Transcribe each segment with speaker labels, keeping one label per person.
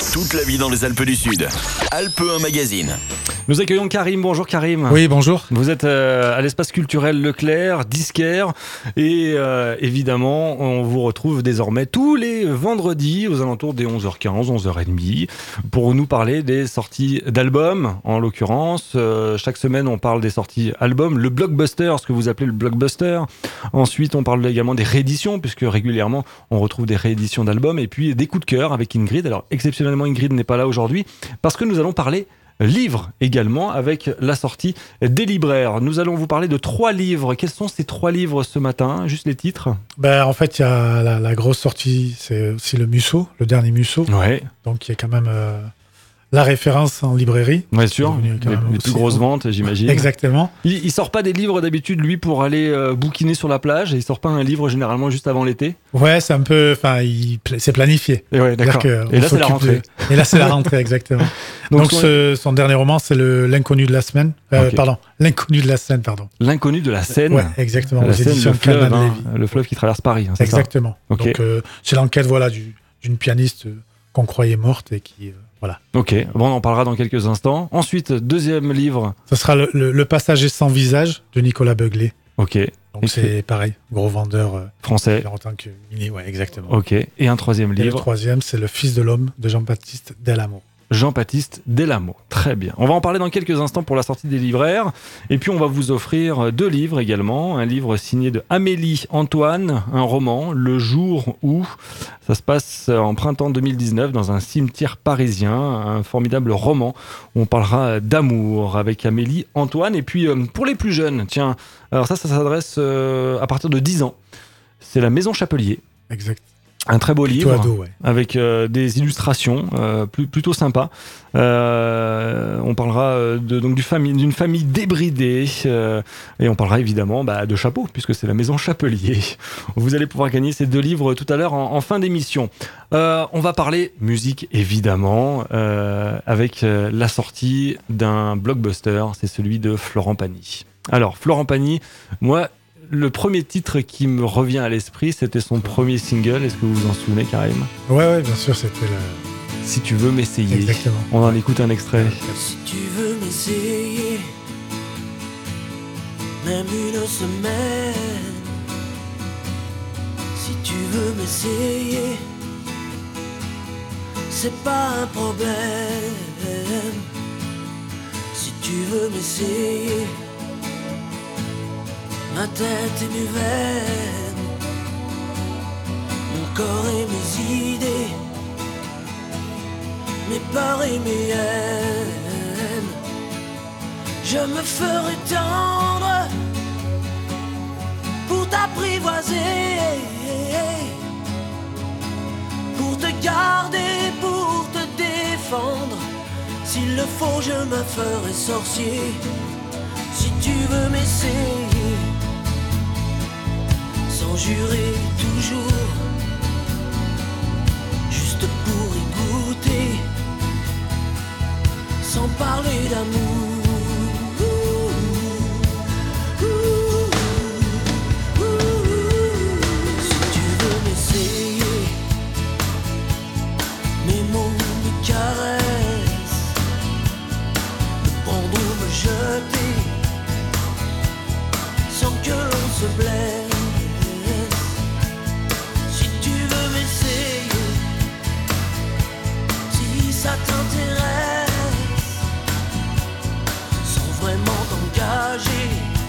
Speaker 1: Toute la vie dans les Alpes du Sud. Alpes 1 Magazine.
Speaker 2: Nous accueillons Karim. Bonjour Karim.
Speaker 3: Oui, bonjour.
Speaker 2: Vous êtes à l'espace culturel Leclerc, disquaire, et évidemment, on vous retrouve désormais tous les vendredis aux alentours des 11h15, 11h30 pour nous parler des sorties d'albums, en l'occurrence. Chaque semaine, on parle des sorties albums, le blockbuster, ce que vous appelez le blockbuster. Ensuite, on parle également des rééditions, puisque régulièrement, on retrouve des rééditions d'albums, et puis des coups de cœur avec Ingrid. Alors, exceptionnellement, Ingrid n'est pas là aujourd'hui, parce que nous allons parler livres également, avec la sortie des libraires. Nous allons vous parler de 3 livres. Quels sont ces 3 livres ce matin? Juste les titres.
Speaker 3: En fait, il y a la grosse sortie, c'est aussi le Musso, le dernier Musso.
Speaker 2: Ouais.
Speaker 3: Donc, il y a quand même la référence en librairie.
Speaker 2: Bien sûr, les plus grosses ventes, j'imagine.
Speaker 3: Exactement.
Speaker 2: Il sort pas des livres d'habitude, lui, pour aller bouquiner sur la plage. Il sort pas un livre généralement juste avant l'été.
Speaker 3: Ouais, c'est un peu... Enfin, c'est planifié.
Speaker 2: Et ouais, d'accord. Et là, c'est la rentrée.
Speaker 3: Et là, c'est la rentrée, exactement. Donc son dernier roman, c'est L'inconnu de la semaine.
Speaker 2: Okay.
Speaker 3: L'inconnu de la Seine, pardon.
Speaker 2: L'inconnu de la Seine.
Speaker 3: Ouais, exactement.
Speaker 2: La Seine, le fleuve qui traverse Paris. Hein, c'est
Speaker 3: exactement.
Speaker 2: Ça okay.
Speaker 3: Donc, c'est l'enquête d'une pianiste qu'on croyait morte et qui... Voilà.
Speaker 2: Ok, bon, on en parlera dans quelques instants. Ensuite, deuxième livre.
Speaker 3: Ce sera le Passager sans visage de Nicolas Beuglé.
Speaker 2: Ok.
Speaker 3: Donc c'est pareil, gros vendeur
Speaker 2: français.
Speaker 3: En tant que ouais, exactement.
Speaker 2: Ok. Et un troisième livre.
Speaker 3: Et le troisième, c'est Le Fils de l'homme de Jean-Baptiste Delamo.
Speaker 2: Jean-Baptiste Delamo. Très bien. On va en parler dans quelques instants pour la sortie des libraires. Et puis, on va vous offrir 2 livres également. Un livre signé de Amélie Antoine, un roman, Le jour où. Ça se passe en printemps 2019 dans un cimetière parisien. Un formidable roman où on parlera d'amour avec Amélie Antoine. Et puis, pour les plus jeunes, tiens, alors ça s'adresse à partir de 10 ans. C'est La Maison Chapelier.
Speaker 3: Exact.
Speaker 2: Un très beau livre,
Speaker 3: ado, ouais.
Speaker 2: Avec des illustrations plutôt sympas. On parlera d'une famille débridée et on parlera évidemment de chapeau, puisque c'est la Maison Chapelier. Vous allez pouvoir gagner ces 2 livres tout à l'heure en fin d'émission. On va parler musique évidemment avec la sortie d'un blockbuster, c'est celui de Florent Pagny. Alors Florent Pagny, moi... Le premier titre qui me revient à l'esprit, c'était son premier single. Est-ce que vous vous en souvenez, Karim ?
Speaker 3: Ouais, bien sûr, c'était
Speaker 2: Si tu veux m'essayer.
Speaker 3: Exactement.
Speaker 2: On en écoute un extrait.
Speaker 4: Si tu veux m'essayer, même une semaine. Si tu veux m'essayer, c'est pas un problème. Si tu veux m'essayer, ma tête et mes veines, mon corps et mes idées, mes peurs et mes haines. Je me ferai tendre pour t'apprivoiser, pour te garder, pour te défendre. S'il le faut, je me ferai sorcier. Si tu veux m'essayer, sans jurer toujours, juste pour y goûter, sans parler d'amour. Si tu veux m'essayer, mes mots, mes caresses, me prendre ou me jeter, sans que l'on se blesse. Si tu veux m'essayer, si ça t'intéresse, sans vraiment t'engager,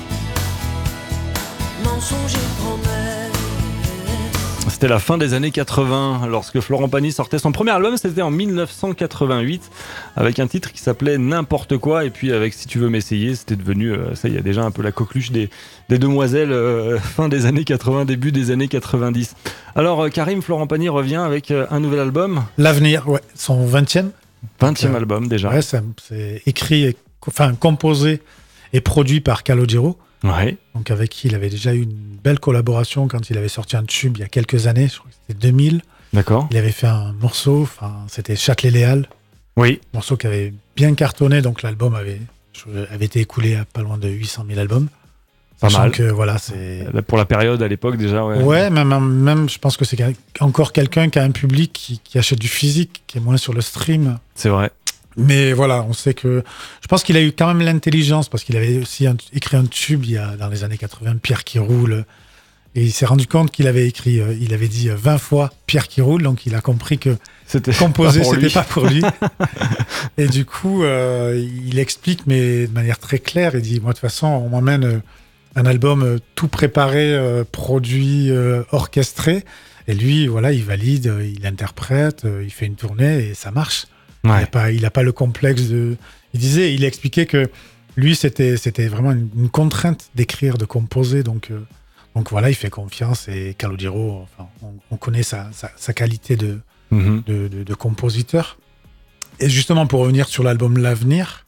Speaker 4: mensonge et promesse.
Speaker 2: C'était la fin des années 80 lorsque Florent Pagny sortait son premier album. C'était en 1988 avec un titre qui s'appelait N'importe quoi. Et puis avec Si tu veux m'essayer, c'était devenu, ça y est, déjà un peu la coqueluche des demoiselles fin des années 80, début des années 90. Alors Karim, Florent Pagny revient avec un nouvel album.
Speaker 3: L'avenir, ouais, son 20e.
Speaker 2: 20e album déjà.
Speaker 3: Ouais, c'est écrit, composé et produit par Calogero.
Speaker 2: Ouais.
Speaker 3: Donc avec qui il avait déjà eu une belle collaboration quand il avait sorti un tube il y a quelques années, je crois que c'était 2000.
Speaker 2: D'accord.
Speaker 3: Il avait fait un morceau, c'était Châtelet-Léal.
Speaker 2: Oui.
Speaker 3: Morceau qui avait bien cartonné, donc l'album avait été écoulé à pas loin de 800 000 albums.
Speaker 2: Pas
Speaker 3: Sachant
Speaker 2: mal.
Speaker 3: que voilà, c'est.
Speaker 2: Pour la période à l'époque déjà, ouais.
Speaker 3: Ouais, même, je pense que c'est encore quelqu'un qui a un public qui achète du physique, qui est moins sur le stream.
Speaker 2: C'est vrai.
Speaker 3: Mais voilà, on sait que. Je pense qu'il a eu quand même l'intelligence, parce qu'il avait aussi écrit un tube dans les années 80, Pierre qui roule. Et il s'est rendu compte qu'il avait écrit, il avait dit 20 fois Pierre qui roule, donc il a compris que
Speaker 2: C'était
Speaker 3: composer,
Speaker 2: pas pour
Speaker 3: c'était
Speaker 2: lui.
Speaker 3: pas pour lui. Et du coup, il explique, mais de manière très claire, il dit, moi, de toute façon, on m'emmène un album tout préparé, produit, orchestré. Et lui, voilà, il valide, il interprète, il fait une tournée et ça marche.
Speaker 2: Ouais.
Speaker 3: Il a pas le complexe de... Il expliquait que lui, c'était vraiment une contrainte d'écrire, de composer. Donc voilà, il fait confiance et Calogero, enfin, on connaît sa qualité de compositeur. Et justement, pour revenir sur l'album L'Avenir,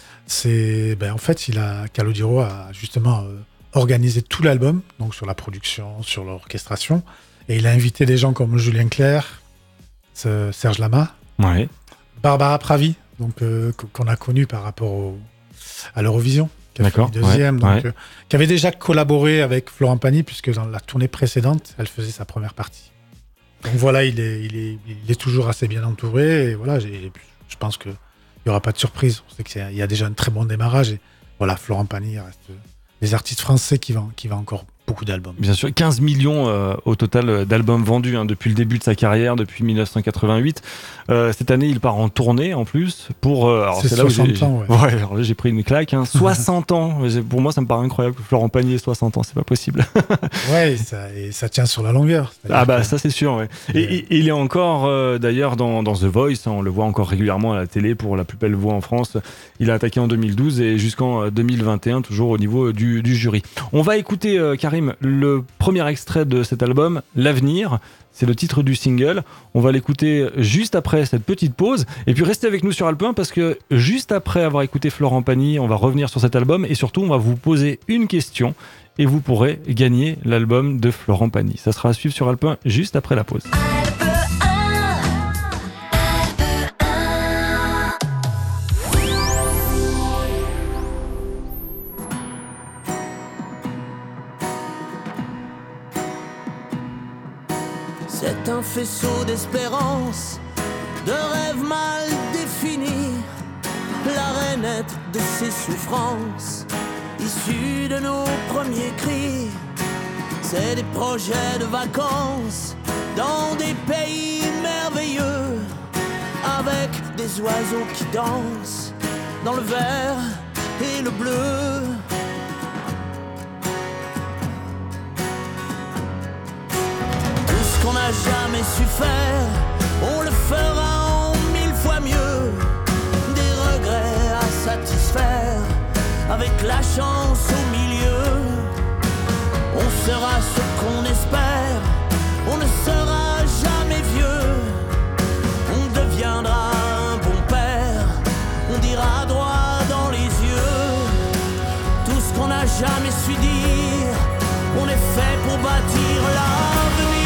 Speaker 3: en fait, Calogero a justement organisé tout l'album, donc sur la production, sur l'orchestration, et il a invité des gens comme Julien Clerc, Serge Lama,
Speaker 2: Ouais.
Speaker 3: Barbara Pravi, donc qu'on a connu par rapport à l'Eurovision, qui a
Speaker 2: D'accord,
Speaker 3: fait deuxième,
Speaker 2: ouais,
Speaker 3: donc qui avait déjà collaboré avec Florent Pagny, puisque dans la tournée précédente, elle faisait sa première partie. Donc voilà, il est toujours assez bien entouré, et voilà, je pense qu'il n'y aura pas de surprise. On sait qu'il y a déjà un très bon démarrage, et voilà, Florent Pagny reste des artistes français qui vendent encore beaucoup d'albums.
Speaker 2: Bien sûr, 15 millions au total d'albums vendus depuis le début de sa carrière, depuis 1988. Cette année, il part en tournée en plus pour. Alors
Speaker 3: C'est
Speaker 2: là où
Speaker 3: 60 ans, ouais.
Speaker 2: Ouais, alors là, j'ai pris une claque. 60 ans. Pour moi, ça me paraît incroyable que Florent Pagny ait 60 ans, c'est pas possible.
Speaker 3: Ouais, et ça tient sur la longueur.
Speaker 2: Ah bah
Speaker 3: que-
Speaker 2: ça c'est sûr, ouais. Et il est encore d'ailleurs dans The Voice, on le voit encore régulièrement à la télé pour la plus belle voix en France. Il a attaqué en 2012 et jusqu'en 2021 toujours au niveau du jury. On va écouter Karim le premier extrait de cet album, L'Avenir. C'est le titre du single. On va l'écouter juste après cette petite pause. Et puis restez avec nous sur Alpe 1 parce que juste après avoir écouté Florent Pagny, on va revenir sur cet album et surtout on va vous poser une question et vous pourrez gagner l'album de Florent Pagny. Ça sera à suivre sur Alpe 1 juste après la pause.
Speaker 4: C'est un faisceau d'espérance, de rêves mal définis, l'arénette de ces souffrances, issues de nos premiers cris. C'est des projets de vacances dans des pays merveilleux, avec des oiseaux qui dansent dans le vert et le bleu. Qu'on n'a jamais su faire, on le fera en 1000 fois mieux. Des regrets à satisfaire, avec la chance au milieu. On sera ce qu'on espère, on ne sera jamais vieux. On deviendra un bon père, on dira droit dans les yeux tout ce qu'on n'a jamais su dire. On est fait pour bâtir l'avenir.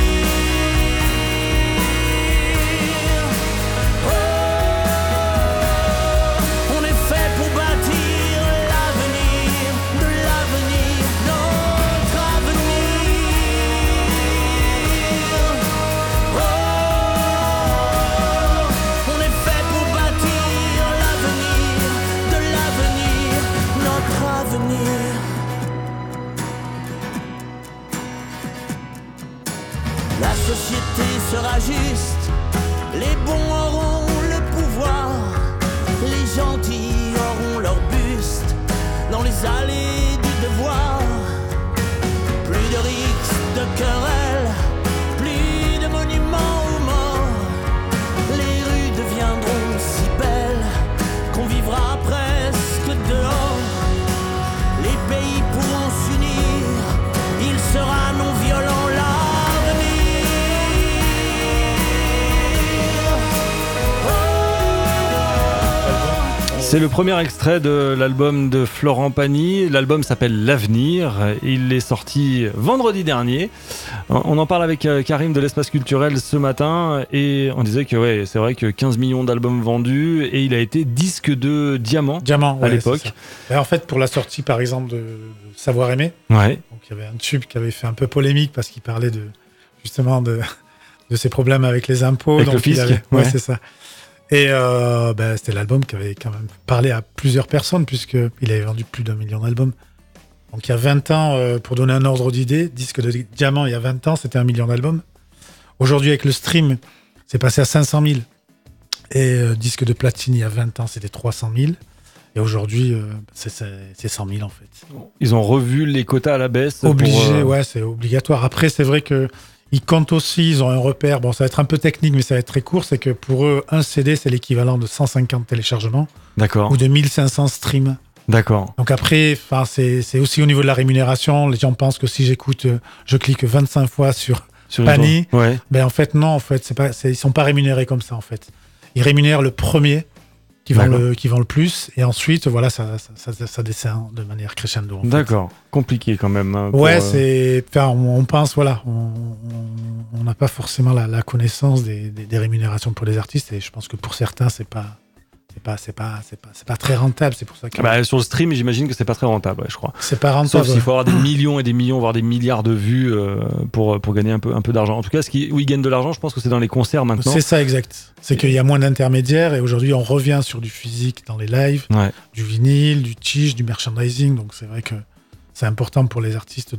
Speaker 2: C'est le premier extrait de l'album de Florent Pagny. L'album s'appelle L'Avenir. Il est sorti vendredi dernier. On en parle avec Karim de l'Espace Culturel ce matin et on disait que ouais, c'est vrai que 15 millions d'albums vendus et il a été disque de diamant à l'époque.
Speaker 3: Et en fait, pour la sortie par exemple de Savoir aimer,
Speaker 2: ouais.
Speaker 3: Donc, il y avait un tube qui avait fait un peu polémique parce qu'il parlait justement de ses problèmes avec les impôts.
Speaker 2: Avec
Speaker 3: donc
Speaker 2: le fisc,
Speaker 3: ouais, c'est ça. Et c'était l'album qui avait quand même parlé à plusieurs personnes puisqu'il avait vendu plus d'1 million d'albums. Donc il y a 20 ans, pour donner un ordre d'idée, disque de diamant il y a 20 ans, c'était 1 million d'albums. Aujourd'hui avec le stream, c'est passé à 500 000. Et disque de platine il y a 20 ans, c'était 300 000. Et aujourd'hui, c'est 100 000 en fait.
Speaker 2: Ils ont revu les quotas à la baisse.
Speaker 3: Obligé, ouais, c'est obligatoire. Après, c'est vrai que ils comptent aussi, ils ont un repère, bon ça va être un peu technique mais ça va être très court, c'est que pour eux un CD c'est l'équivalent de 150 téléchargements.
Speaker 2: D'accord.
Speaker 3: Ou de 1500 streams.
Speaker 2: D'accord.
Speaker 3: Donc après, c'est aussi au niveau de la rémunération, les gens pensent que si je clique 25 fois sur Pagny,
Speaker 2: ouais.
Speaker 3: Ben en fait non, en fait ils sont pas rémunérés comme ça en fait. Ils rémunèrent le premier qui vend le plus et ensuite voilà ça descend de manière crescendo.
Speaker 2: D'accord. Compliqué quand même.
Speaker 3: Ouais, on pense voilà, on n'a pas forcément la connaissance des rémunérations pour les artistes et je pense que pour certains c'est pas très rentable, c'est pour ça que
Speaker 2: sur le stream, j'imagine que c'est pas très rentable, ouais, je crois.
Speaker 3: C'est pas rentable.
Speaker 2: Sauf s'il faut avoir des millions et des millions, voire des milliards de vues pour gagner un peu d'argent. En tout cas, où ils gagnent de l'argent, je pense que c'est dans les concerts maintenant.
Speaker 3: C'est ça, exact. C'est qu'il y a moins d'intermédiaires et aujourd'hui, on revient sur du physique dans les lives,
Speaker 2: ouais.
Speaker 3: Du vinyle, du tige, du merchandising. Donc c'est vrai que c'est important pour les artistes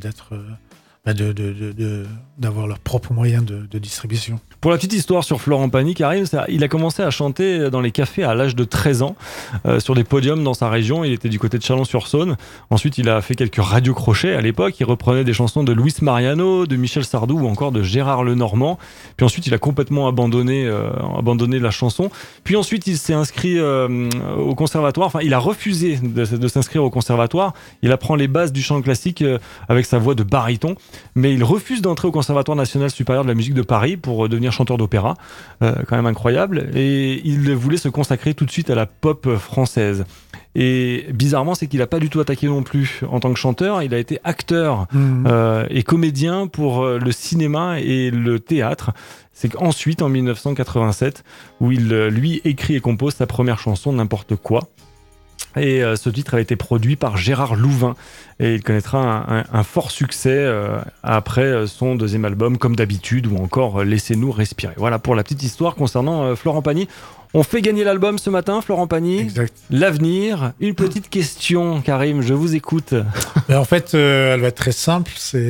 Speaker 3: d'avoir leurs propres moyens de distribution.
Speaker 2: Pour la petite histoire sur Florent Pagny, Karim, il a commencé à chanter dans les cafés à l'âge de 13 ans, sur des podiums dans sa région. Il était du côté de Chalon-sur-Saône. Ensuite, il a fait quelques radios-crochets à l'époque. Il reprenait des chansons de Luis Mariano, de Michel Sardou ou encore de Gérard Lenormand. Puis ensuite, il a complètement abandonné la chanson. Puis ensuite, il s'est inscrit au conservatoire. Enfin, il a refusé de s'inscrire au conservatoire. Il apprend les bases du chant classique avec sa voix de baryton. Mais il refuse d'entrer au Conservatoire national supérieur de la musique de Paris pour devenir chanteur d'opéra, quand même incroyable, et il voulait se consacrer tout de suite à la pop française. Et bizarrement, c'est qu'il n'a pas du tout attaqué non plus en tant que chanteur, il a été acteur et comédien pour le cinéma et le théâtre. C'est qu'ensuite, en 1987, où il, lui, écrit et compose sa première chanson, N'importe quoi. Et ce titre a été produit par Gérard Louvain et il connaîtra un fort succès après son deuxième album Comme d'habitude ou encore Laissez-nous respirer. Voilà pour la petite histoire concernant Florent Pagny. On fait gagner l'album ce matin, Florent Pagny.
Speaker 3: Exact.
Speaker 2: L'avenir. Une petite question, Karim, je vous écoute.
Speaker 3: Mais en fait, elle va être très simple.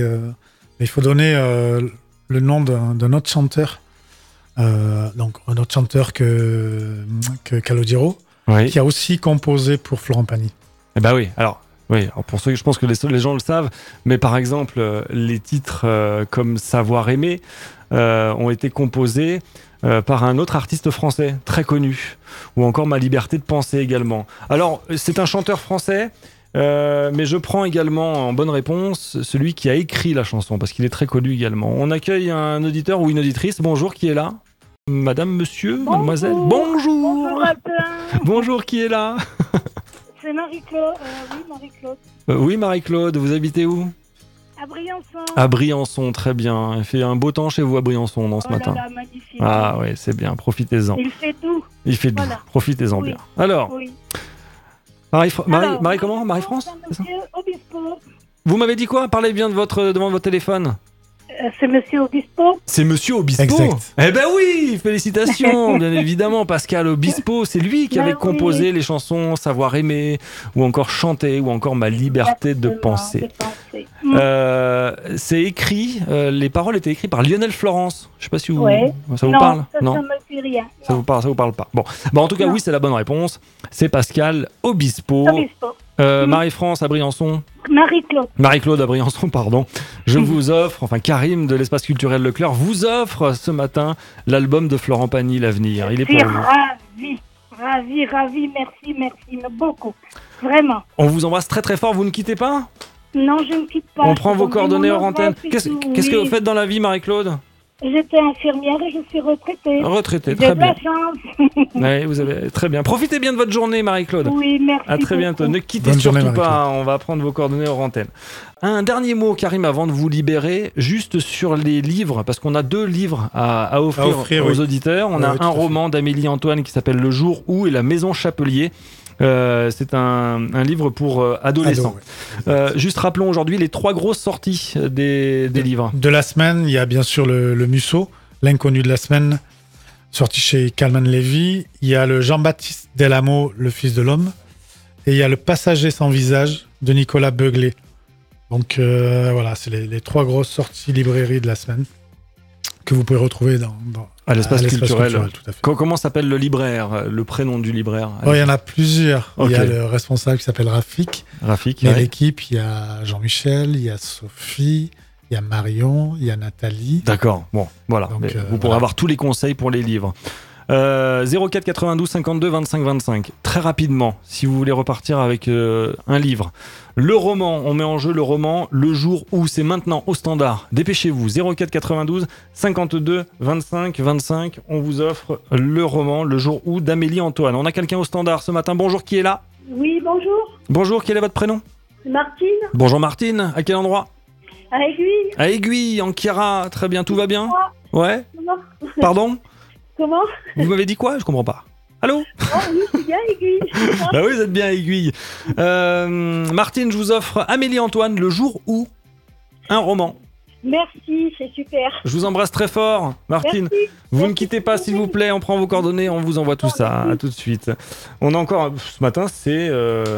Speaker 3: Il faut donner le nom d'un autre chanteur. Donc un autre chanteur que Calogero.
Speaker 2: Oui.
Speaker 3: Qui a aussi composé pour Florent Pagny.
Speaker 2: Eh ben oui, alors pour ceux, je pense que les gens le savent, mais par exemple, les titres comme Savoir aimer ont été composés par un autre artiste français très connu, ou encore Ma liberté de penser également. Alors, c'est un chanteur français, mais je prends également en bonne réponse celui qui a écrit la chanson, parce qu'il est très connu également. On accueille un auditeur ou une auditrice. Bonjour, qui est là ? Madame, monsieur, bonjour. Mademoiselle, bonjour.
Speaker 5: Bonjour à plein.
Speaker 2: Bonjour, qui est là?
Speaker 5: C'est Marie-Claude. Oui, Marie-Claude.
Speaker 2: Oui, Marie-Claude, vous habitez où?
Speaker 5: À Briançon.
Speaker 2: À Briançon, très bien. Il fait un beau temps chez vous à Briançon ce matin.
Speaker 5: Là, magnifique.
Speaker 2: Ah oui, c'est bien, profitez-en.
Speaker 5: Il fait doux.
Speaker 2: Il fait doux,
Speaker 5: voilà.
Speaker 2: Profitez-en
Speaker 5: oui.
Speaker 2: bien. Alors,
Speaker 5: oui.
Speaker 2: Marie comment? Marie-France?
Speaker 5: Monsieur Obispo.
Speaker 2: Vous m'avez dit quoi? Parlez bien devant votre téléphone.
Speaker 5: C'est Monsieur Obispo.
Speaker 2: C'est Monsieur Obispo.
Speaker 3: Exact.
Speaker 2: Eh ben oui, félicitations, bien évidemment, Pascal Obispo, c'est lui qui avait composé les chansons Savoir aimer, ou encore Chanter, ou encore Ma liberté de penser. C'est écrit, les paroles étaient écrites par Lionel Florence. Je sais pas si ça vous parle.
Speaker 5: Non, ça me dit rien.
Speaker 2: Ça vous parle pas. Bon, en tout cas, oui, c'est la bonne réponse. C'est Pascal Obispo. Marie-France à Briançon. Marie-Claude à Briançon, pardon. Je vous offre, Karim de l'Espace Culturel Leclerc vous offre ce matin l'album de Florent Pagny, L'Avenir. Il est pour vous.
Speaker 5: Ravi, merci beaucoup. Vraiment.
Speaker 2: On vous embrasse très très fort, vous ne quittez pas?
Speaker 5: Non, je ne quitte pas.
Speaker 2: On prend vos coordonnées hors antenne. Qu'est-ce que vous faites dans la vie, Marie-Claude?
Speaker 5: J'étais infirmière et je suis retraitée.
Speaker 2: Retraité,
Speaker 5: J'ai
Speaker 2: très
Speaker 5: de la
Speaker 2: bien.
Speaker 5: chance.
Speaker 2: Ouais, vous avez très bien. Profitez bien de votre journée, Marie-Claude.
Speaker 5: Oui, merci.
Speaker 2: À très bientôt.
Speaker 5: beaucoup.
Speaker 2: Ne quittez
Speaker 3: Bonne journée,
Speaker 2: surtout pas.
Speaker 3: Marie-Claude.
Speaker 2: On va prendre vos coordonnées hors antenne. Un dernier mot, Karim, avant de vous libérer, juste sur les livres, parce qu'on a 2 livres à offrir aux
Speaker 3: oui.
Speaker 2: auditeurs. On
Speaker 3: Oui,
Speaker 2: a
Speaker 3: oui, tout
Speaker 2: un
Speaker 3: à fait.
Speaker 2: roman d'Amélie Antoine qui s'appelle Le jour où et La maison Chapelier. C'est un livre pour adolescents.
Speaker 3: Ado, ouais.
Speaker 2: Juste rappelons aujourd'hui les 3 grosses sorties des livres.
Speaker 3: De la semaine, il y a bien sûr le Musso, l'inconnu de la semaine, sorti chez Calman Levy. Il y a le Jean-Baptiste Delamo, le fils de l'homme. Et il y a le Passager sans visage de Nicolas Beuglé. Donc voilà, c'est les 3 grosses sorties librairie de la semaine que vous pouvez retrouver
Speaker 2: À l'espace culturel.
Speaker 3: Tout à fait.
Speaker 2: Comment s'appelle le libraire, le prénom du libraire?
Speaker 3: Oh, il y en a plusieurs.
Speaker 2: Ok.
Speaker 3: Il y a le responsable qui s'appelle Rafik.
Speaker 2: Rafik.
Speaker 3: Il y a
Speaker 2: ouais.
Speaker 3: l'équipe, il y a Jean-Michel, il y a Sophie, il y a Marion, il y a Nathalie.
Speaker 2: D'accord, bon, voilà.
Speaker 3: Donc,
Speaker 2: Mais vous pourrez
Speaker 3: voilà.
Speaker 2: avoir tous les conseils pour les livres. 04 92 52 25 25. Très rapidement, si vous voulez repartir avec un livre. Le roman, on met en jeu le roman Le jour où, c'est maintenant au standard. Dépêchez-vous, 04 92 52 25 25. On vous offre le roman Le jour où d'Amélie Antoine. On a quelqu'un au standard ce matin. Bonjour, qui est là?
Speaker 5: Oui, bonjour.
Speaker 2: Bonjour, quel est votre prénom?
Speaker 5: Martine,
Speaker 2: Bonjour Martine, à quel endroit?
Speaker 5: à Aiguille.
Speaker 2: À Aiguille, en Kira. Très bien, tout va bien? Ouais?
Speaker 5: Comment
Speaker 2: Pardon?
Speaker 5: Comment
Speaker 2: Vous m'avez dit quoi? Je comprends pas. Allô?
Speaker 5: Oh oui, c'est bien Aiguille.
Speaker 2: Bah oui, vous êtes bien à Aiguille. Martine, je vous offre Amélie Antoine, Le jour où, un roman.
Speaker 5: Merci, c'est super.
Speaker 2: Je vous embrasse très fort, Martine.
Speaker 5: Merci.
Speaker 2: Vous ne
Speaker 5: Merci.
Speaker 2: quittez pas, s'il vous plaît. On prend vos coordonnées, on vous envoie tout ça. À tout de suite. On a encore ce matin, c'est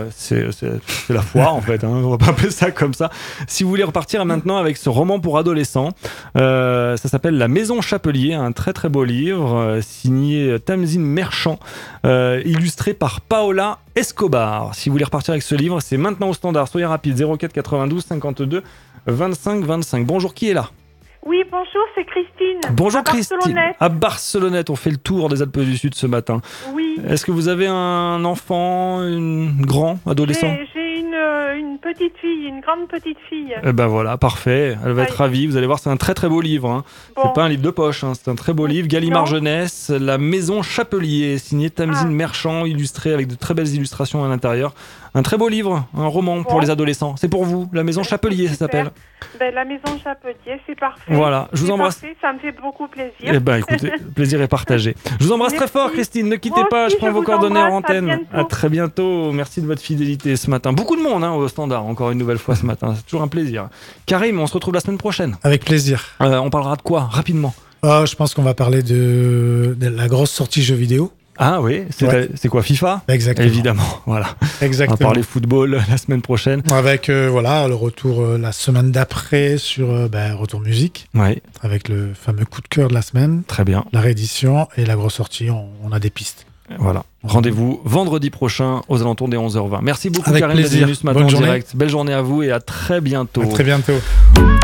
Speaker 2: la foire en fait. Hein. On va pas appeler ça comme ça. Si vous voulez repartir maintenant avec ce roman pour adolescents, ça s'appelle La Maison Chapelier, un très très beau livre signé Tamzine Merchant, illustré par Paola Escobar. Si vous voulez repartir avec ce livre, c'est maintenant au standard. Soyez rapide. 04 92 52 25 25. Bonjour, qui est là?
Speaker 6: Oui, bonjour, c'est Christine.
Speaker 2: Bonjour
Speaker 6: à
Speaker 2: Christine.
Speaker 6: Barcelonnette.
Speaker 2: À Barcelonnette, on fait le tour des Alpes du Sud ce matin.
Speaker 6: Oui.
Speaker 2: Est-ce que vous avez un enfant, un grand, adolescent?
Speaker 6: J'ai une petite fille, une grande petite fille.
Speaker 2: Eh ben voilà, parfait. Elle va être ravie. Vous allez voir, c'est un très très beau livre. Hein.
Speaker 6: Bon.
Speaker 2: C'est pas un livre de poche, hein. C'est un très beau livre. Gallimard
Speaker 6: Non.
Speaker 2: Jeunesse, La Maison Chapelier, signé Tamzine Merchant, illustré avec de très belles illustrations à l'intérieur. Un très beau livre, un roman pour
Speaker 6: Bon.
Speaker 2: les adolescents. C'est pour vous, La Maison Chapelier, ça
Speaker 6: Super.
Speaker 2: s'appelle.
Speaker 6: Ben, la maison Chapelier, c'est parfait.
Speaker 2: Voilà, je vous
Speaker 6: C'est
Speaker 2: embrasse.
Speaker 6: parfait, ça me fait beaucoup plaisir.
Speaker 2: Eh ben écoutez, le plaisir est partagé. Je vous embrasse très
Speaker 6: Merci.
Speaker 2: fort, Christine. Ne quittez
Speaker 6: Moi
Speaker 2: pas,
Speaker 6: aussi,
Speaker 2: je prends
Speaker 6: je
Speaker 2: vos
Speaker 6: vous
Speaker 2: coordonnées en
Speaker 6: embrasse. À
Speaker 2: antenne.
Speaker 6: bientôt.
Speaker 2: À très bientôt. Merci de votre fidélité ce matin. Beaucoup de monde au standard, encore une nouvelle fois ce matin. C'est toujours un plaisir. Karim, on se retrouve la semaine prochaine.
Speaker 3: Avec plaisir.
Speaker 2: On parlera de quoi, rapidement?
Speaker 3: Je pense qu'on va parler de la grosse sortie jeux vidéo.
Speaker 2: Ah oui, c'est quoi, FIFA?
Speaker 3: Exactement.
Speaker 2: Évidemment, voilà. On
Speaker 3: Exactement.
Speaker 2: va parler football la semaine prochaine.
Speaker 3: Avec le retour la semaine d'après sur Retour Musique,
Speaker 2: Oui,
Speaker 3: avec le fameux coup de cœur de la semaine,
Speaker 2: très bien.
Speaker 3: la réédition et la grosse sortie, on a des pistes.
Speaker 2: Voilà. Rendez-vous vendredi prochain aux alentours des 11h20. Merci beaucoup
Speaker 3: Avec
Speaker 2: Karim d'être
Speaker 3: plaisir.
Speaker 2: venu ce matin
Speaker 3: Bonne
Speaker 2: en
Speaker 3: journée.
Speaker 2: direct. Belle journée à vous et à très bientôt.
Speaker 3: À très bientôt.